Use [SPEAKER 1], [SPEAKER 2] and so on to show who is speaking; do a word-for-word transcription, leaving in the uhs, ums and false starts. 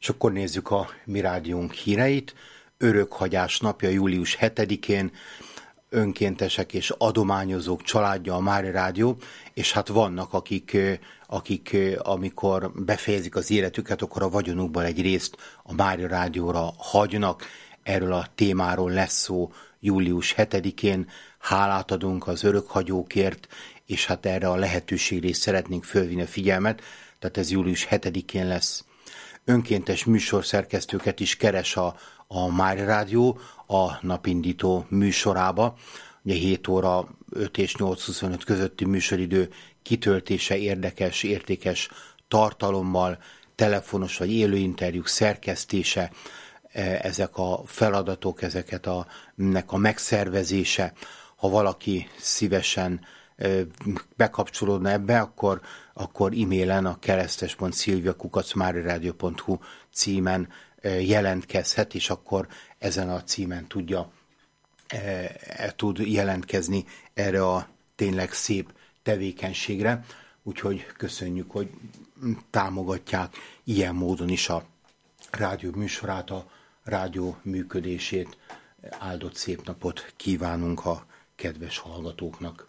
[SPEAKER 1] És akkor nézzük a Mi Rádiónk híreit. Örökhagyás napja július hetedikén, önkéntesek és adományozók családja a Mária Rádió, és hát vannak, akik, akik amikor befejezik az életüket, akkor a vagyonukból egy részt a Mária Rádióra hagynak. Erről a témáról lesz szó július hetedikén. Hálát adunk az örökhagyókért, és hát erre a lehetőségre is szeretnénk fölvinni a figyelmet, tehát ez július hetedikén lesz. Önkéntes műsorszerkesztőket is keres a, a Mária Rádió a napindító műsorába. Ugye hét óra öt és nyolc huszonöt közötti műsoridő kitöltése érdekes, értékes tartalommal, telefonos vagy élő interjúk szerkesztése, ezek a feladatok, ezeket a, ennek a megszervezése. Ha valaki szívesen bekapcsolódna ebbe, akkor, akkor e-mailen a keresztes pont szilvia kukac mariaradio pont hu címen jelentkezhet, és akkor ezen a címen tudja e, tud jelentkezni erre a tényleg szép tevékenységre. Úgyhogy köszönjük, hogy támogatják ilyen módon is a rádió műsorát, a rádió működését. Áldott szép napot kívánunk a kedves hallgatóknak.